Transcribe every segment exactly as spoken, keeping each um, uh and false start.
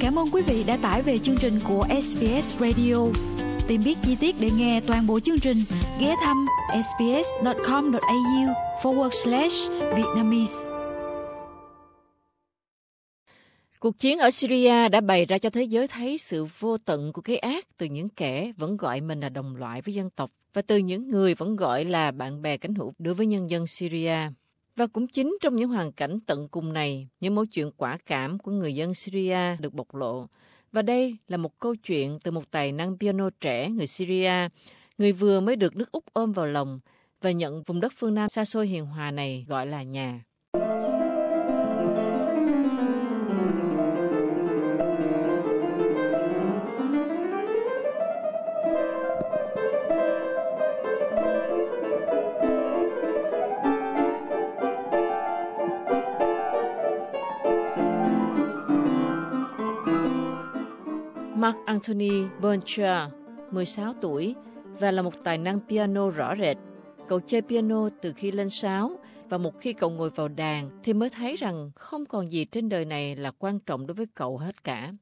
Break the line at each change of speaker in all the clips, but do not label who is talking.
Cảm ơn quý vị đã tải về chương trình của ét bê ét Radio. Tìm biết chi tiết để nghe toàn bộ chương trình, ghé thăm sbs.com.au forward slash Vietnamese.
Cuộc chiến ở Syria đã bày ra cho thế giới thấy sự vô tận của cái ác từ những kẻ vẫn gọi mình là đồng loại với dân tộc và từ những người vẫn gọi là bạn bè cánh hữu đối với nhân dân Syria. Và cũng chính trong những hoàn cảnh tận cùng này, những mẫu chuyện quả cảm của người dân Syria được bộc lộ. Và đây là một câu chuyện từ một tài năng piano trẻ người Syria, người vừa mới được nước Úc ôm vào lòng và nhận vùng đất phương Nam xa xôi hiền hòa này gọi là nhà. Mark Anthony Boncher, mười sáu tuổi và là một tài năng piano rõ rệt. Cậu chơi piano từ khi lên sáo và một khi cậu ngồi vào đàn thì mới thấy rằng không còn gì trên đời này là quan trọng đối với cậu hết cả.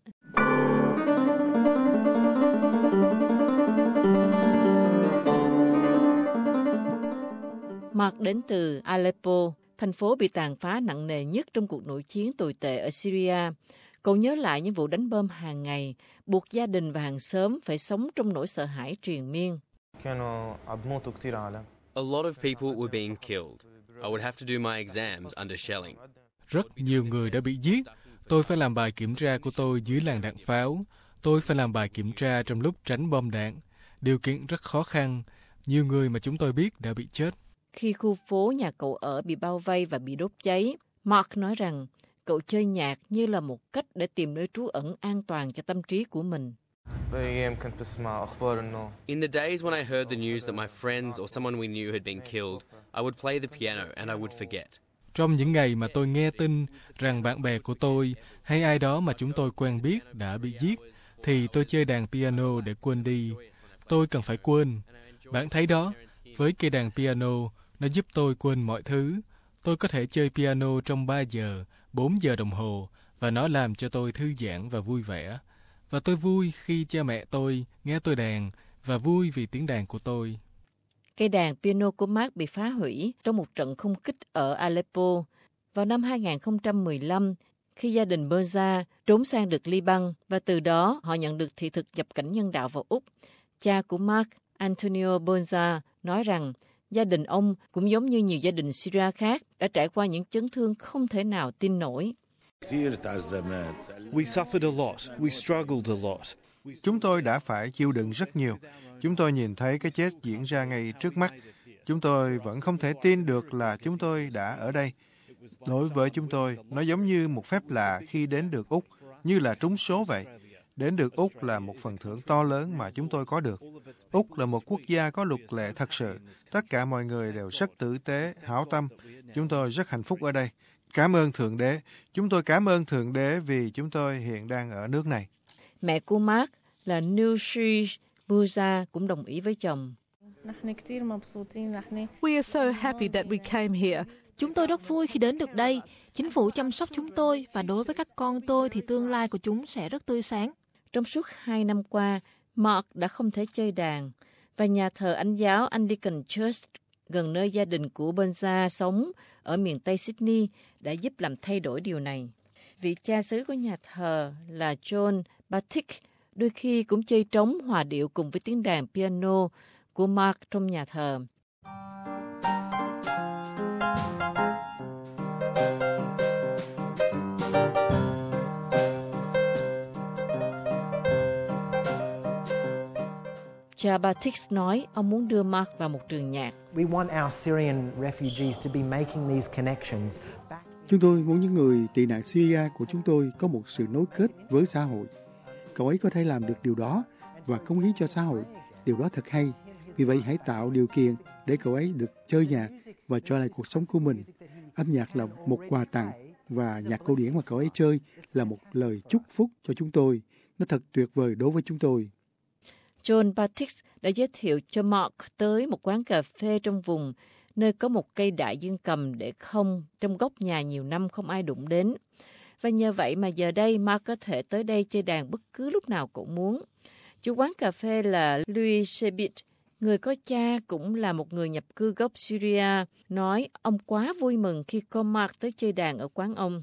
Mark đến từ Aleppo, thành phố bị tàn phá nặng nề nhất trong cuộc nội chiến tồi tệ ở Syria. Cậu nhớ lại những vụ đánh bom hàng ngày, buộc gia đình và hàng xóm phải sống trong nỗi sợ hãi triền miên.
A lot of people were being killed. I would have to do my exams under shelling.
Rất nhiều người đã bị giết. Tôi phải làm bài kiểm tra của tôi dưới làn đạn pháo. Tôi phải làm bài kiểm tra trong lúc tránh bom đạn. Điều kiện rất khó khăn. Nhiều người mà chúng tôi biết đã bị chết.
Khi khu phố nhà cậu ở bị bao vây và bị đốt cháy, Mark nói rằng cậu chơi nhạc như là một cách để tìm nơi trú ẩn an toàn cho tâm trí của mình.
In the days when I heard the news that my friends or someone we knew had been killed, I would play the piano and I would forget.
Trong những ngày mà tôi nghe tin rằng bạn bè của tôi hay ai đó mà chúng tôi quen biết đã bị giết, thì tôi chơi đàn piano để quên đi. Tôi cần phải quên. Bạn thấy đó, với cây đàn piano, nó giúp tôi quên mọi thứ. Tôi có thể chơi piano trong ba giờ, bốn giờ đồng hồ và nó làm cho tôi thư giãn và vui vẻ. Và tôi vui khi cha mẹ tôi nghe tôi đàn và vui vì tiếng đàn của tôi.
Cây đàn piano của Mark bị phá hủy trong một trận không kích ở Aleppo vào năm hai không một lăm khi gia đình Berza trốn sang được Liban và từ đó họ nhận được thị thực nhập cảnh nhân đạo vào Úc. Cha của Mark, Antonio Berza, nói rằng gia đình ông cũng giống như nhiều gia đình Syria khác đã trải qua những chấn thương không thể nào tin nổi.
We suffered a lot. We struggled a lot.
Chúng tôi đã phải chịu đựng rất nhiều. Chúng tôi nhìn thấy cái chết diễn ra ngay trước mắt. Chúng tôi vẫn không thể tin được là chúng tôi đã ở đây. Đối với chúng tôi, nó giống như một phép lạ khi đến được Úc, như là trúng số vậy. Đến được Úc là một phần thưởng to lớn mà chúng tôi có được. Úc là một quốc gia có luật lệ thật sự. Tất cả mọi người đều rất tử tế, hảo tâm. Chúng tôi rất hạnh phúc ở đây. Cảm ơn Thượng Đế. Chúng tôi cảm ơn Thượng Đế vì chúng tôi hiện đang ở nước này.
Mẹ của Mark là Nushi Buza cũng đồng ý với chồng.
We are so happy that we came here.
Chúng tôi rất vui khi đến được đây. Chính phủ chăm sóc chúng tôi và đối với các con tôi thì tương lai của chúng sẽ rất tươi sáng.
Trong suốt hai năm qua, Mark đã không thể chơi đàn và nhà thờ Anh giáo Anglican Church gần nơi gia đình của Benza sống ở miền Tây Sydney đã giúp làm thay đổi điều này. Vị cha xứ của nhà thờ là John Batik đôi khi cũng chơi trống hòa điệu cùng với tiếng đàn piano của Mark trong nhà thờ. Cha Batik nói ông muốn đưa Mark vào một trường nhạc.
Chúng tôi muốn những người tị nạn Syria của chúng tôi có một sự nối kết với xã hội. Cậu ấy có thể làm được điều đó và cống hiến cho xã hội. Điều đó thật hay. Vì vậy hãy tạo điều kiện để cậu ấy được chơi nhạc và trở lại cuộc sống của mình. Âm nhạc là một quà tặng và nhạc cổ điển mà cậu ấy chơi là một lời chúc phúc cho chúng tôi. Nó thật tuyệt vời đối với chúng tôi.
John Batik đã giới thiệu cho Mark tới một quán cà phê trong vùng, nơi có một cây đại dương cầm để không trong góc nhà nhiều năm không ai đụng đến. Và nhờ vậy mà giờ đây Mark có thể tới đây chơi đàn bất cứ lúc nào cậu muốn. Chủ quán cà phê là Louis Shebit, người có cha cũng là một người nhập cư gốc Syria, nói ông quá vui mừng khi có Mark tới chơi đàn ở quán ông.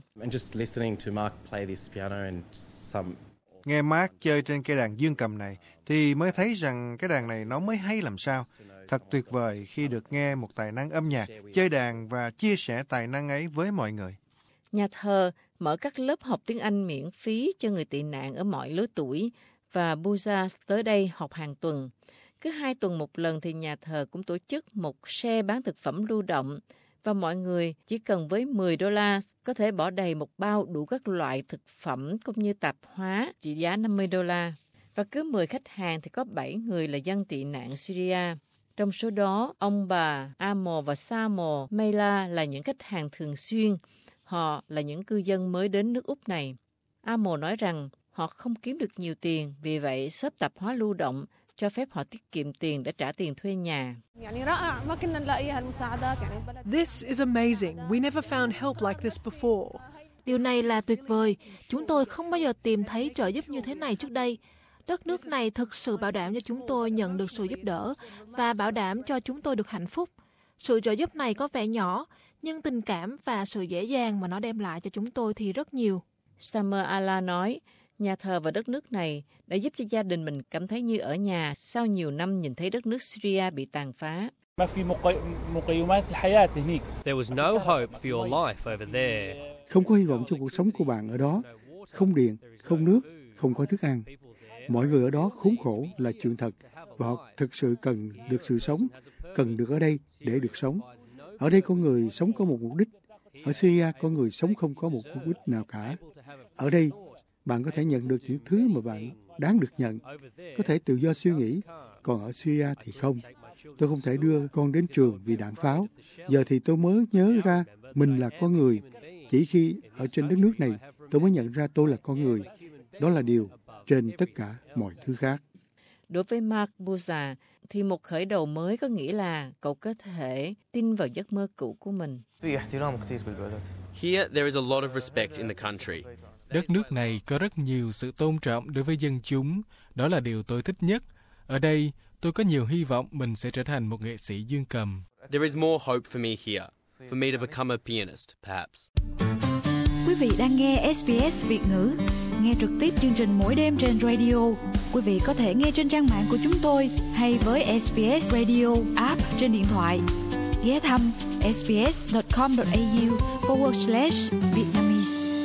Nghe Mark chơi trên cây đàn dương cầm này thì mới thấy rằng cái đàn này nó mới hay làm sao. Thật tuyệt vời khi được nghe một tài năng âm nhạc, chơi đàn và chia sẻ tài năng ấy với mọi người.
Nhà thờ mở các lớp học tiếng Anh miễn phí cho người tị nạn ở mọi lứa tuổi và Buza tới đây học hàng tuần. Cứ hai tuần một lần thì nhà thờ cũng tổ chức một xe bán thực phẩm lưu động và mọi người chỉ cần với mười đô la có thể bỏ đầy một bao đủ các loại thực phẩm cũng như tạp hóa trị giá năm mươi đô la. Và cứ mười khách hàng thì có bảy người là dân tị nạn Syria. Trong số đó, ông bà Amo và Samo Mela là những khách hàng thường xuyên. Họ là những cư dân mới đến nước Úc này. Amo nói rằng họ không kiếm được nhiều tiền, vì vậy shop tạp hóa lưu động cho phép họ tiết kiệm tiền để trả tiền thuê nhà.
This is amazing. We never found help like this before.
Điều này là tuyệt vời. Chúng tôi không bao giờ tìm thấy trợ giúp như thế này trước đây. Đất nước này thực sự bảo đảm cho chúng tôi nhận được sự giúp đỡ và bảo đảm cho chúng tôi được hạnh phúc. Sự trợ giúp này có vẻ nhỏ, nhưng tình cảm và sự dễ dàng mà nó đem lại cho chúng tôi thì rất nhiều.
Summer Ala nói, nhà thờ và đất nước này đã giúp cho gia đình mình cảm thấy như ở nhà sau nhiều năm nhìn thấy đất nước Syria bị tàn phá.
There was no hope for your life over there.
Không có hy vọng cho cuộc sống của bạn ở đó. Không điện, không nước, không có thức ăn. Mọi người ở đó khốn khổ là chuyện thật và họ thực sự cần được sự sống, cần được ở đây để được sống. Ở đây có người sống có một mục đích. Ở Syria có người sống không có một mục đích nào cả. Ở đây, bạn có thể nhận được những thứ mà bạn đáng được nhận, có thể tự do suy nghĩ, còn ở Syria thì không. Tôi không thể đưa con đến trường vì đạn pháo. Giờ thì tôi mới nhớ ra mình là con người. Chỉ khi ở trên đất nước này, tôi mới nhận ra tôi là con người. Đó là điều trên tất cả mọi thứ khác.
Đối với Mark Buza, thì một khởi đầu mới có nghĩa là cậu có thể tin vào giấc mơ cũ của mình.
Here, there is a lot of respect in the country.
Đất nước này có rất nhiều sự tôn trọng đối với dân chúng. Đó là điều tôi thích nhất. Ở đây, tôi có nhiều hy vọng mình sẽ trở thành một nghệ sĩ dương cầm.
There is more hope for me here, for me to become a pianist, perhaps.
Quý vị đang nghe ét bê ét Việt ngữ. Nghe trực tiếp chương trình mỗi đêm trên radio. Quý vị có thể nghe trên trang mạng của chúng tôi hay với ét bê ét Radio app trên điện thoại. Ghé thăm sbs dot com dot a u forward slash Vietnamese.